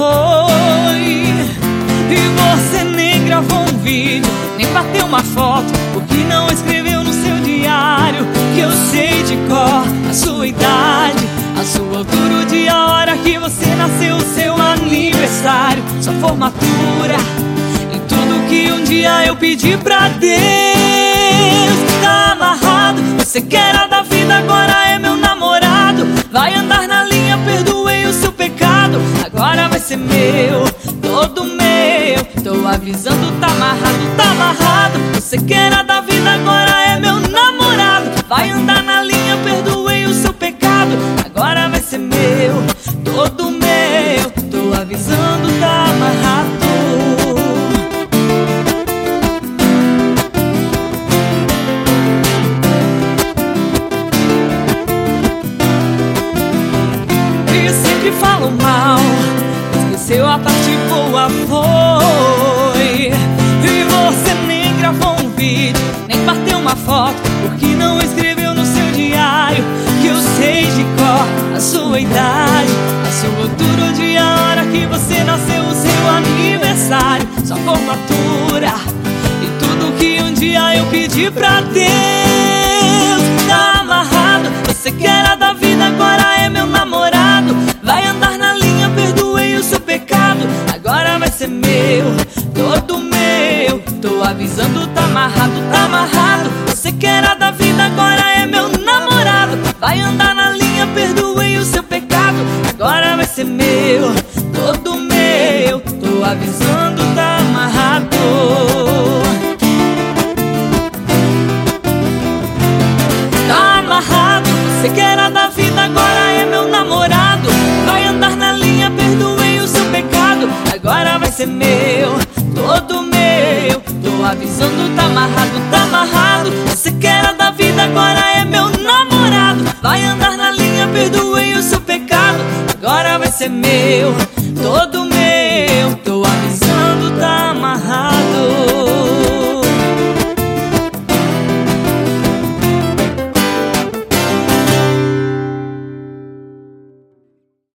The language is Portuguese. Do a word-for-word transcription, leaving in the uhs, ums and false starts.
foi. E você nem gravou um vídeo, nem bateu uma foto, porque não escreveu no seu diário que eu sei de cor a sua idade, a sua altura, o dia, a hora que você nasceu, o seu aniversário, sua formatura e tudo que um dia eu pedi pra Deus. Tá amarrado, você que era da vida, agora é meu namorado. Vai andar na linha, perdoei o seu pecado, agora vai ser meu, todo meu. Tô avisando, tá amarrado, tá amarrado. Você que era da vida, agora é meu namorado. Vai andar na linha, perdoei o seu pecado, agora vai ser meu, todo meu. Tô avisando, tá amarrado. E sempre falam mal, esqueceu a parte boa, foi. E você nem gravou um vídeo, nem bateu uma foto, porque não escreveu no seu diário que eu sei de cor a sua idade, a sua altura, o dia, a hora que você nasceu, o seu aniversário, sua formatura e tudo que um dia eu pedi pra Deus. Tá amarrado, você que era da vida, agora é meu namorado. Vai andar na linha, perdoei o seu pecado, agora vai ser meu, todo meu. Tô avisando, tá amarrado, tá amarrado. Você que era da vida, agora é meu namorado. Vai andar na linha, perdoei o seu pecado, agora vai ser meu, todo meu. Tô avisando, tá amarrado. Tá amarrado, você que era da vida, agora é meu namorado. Vai andar na linha, perdoei o seu pecado, agora vai ser meu, todo meu. Tô avisando, tá amarrado, tá amarrado. Você que era da vida, agora é meu namorado. Vai andar na linha, perdoei o seu pecado, agora vai ser meu,